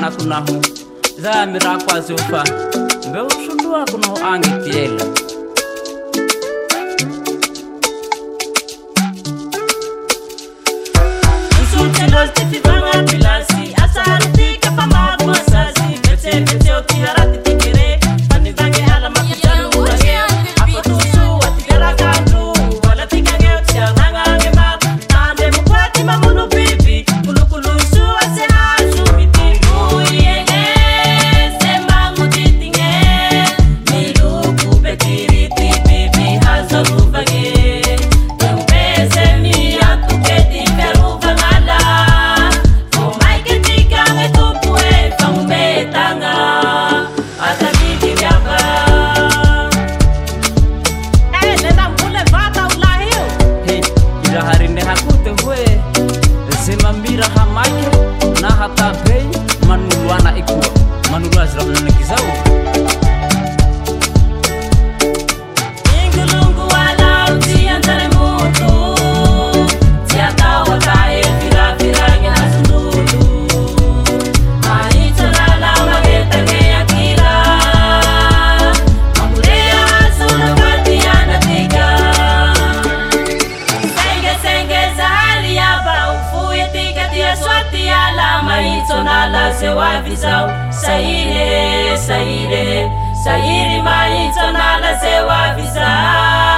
anakunahu za mirakwa zufa mbeu shundua kuno angi tiela Los tifibanga bilasi asarti kapama bosazi bete bete otirati tikere panibange ala mapichalu urange apotusu atigara kantu wala tikange otiaranga ngema tande mukwati mamunu bibi kulukulu su ase asu miti uyenge sembangu titinge miluku betiri bibi hazaru bage Mpese mi atuketi meru bangala Semambira hamake na hata bei manuwana ikuwa manulwa zramna nikizau Ingulungu wala utiantare mutu Tiata wakae vira vira ngena sundulu Maitona la mageta ngea kira Mamurea suna katiana tiga Senge zahali ya bau Swati ala maitona la sewa visau Saire, saire, sairi maitona la sewa visau